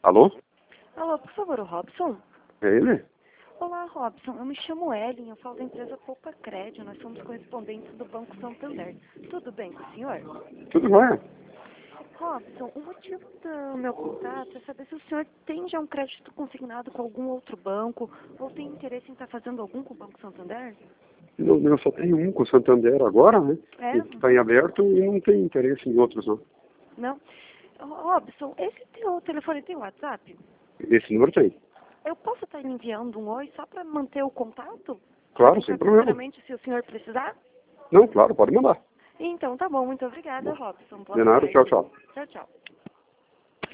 Alô? Alô, por favor, o Robson? É ele? Olá, Robson. Eu me chamo Ellen, eu falo da empresa Poupa Crédito. Nós somos correspondentes do Banco Santander. Tudo bem com o senhor? Tudo bem? Robson, o motivo do meu contato é saber se o senhor tem já um crédito consignado com algum outro banco ou tem interesse em estar fazendo algum com o Banco Santander? Não, eu só tenho um com o Santander agora, né? É? Que está em aberto e não tem interesse em outros, não. Não? Robson, esse teu telefone tem WhatsApp? Esse número tem. Eu posso estar lhe enviando um oi só para manter o contato? Claro, sem problema. Futuramente, se o senhor precisar? Não, claro, pode mandar. Então, tá bom. Muito obrigada, Robson. Boa De nada, tarde. tchau, tchau. Tchau, tchau.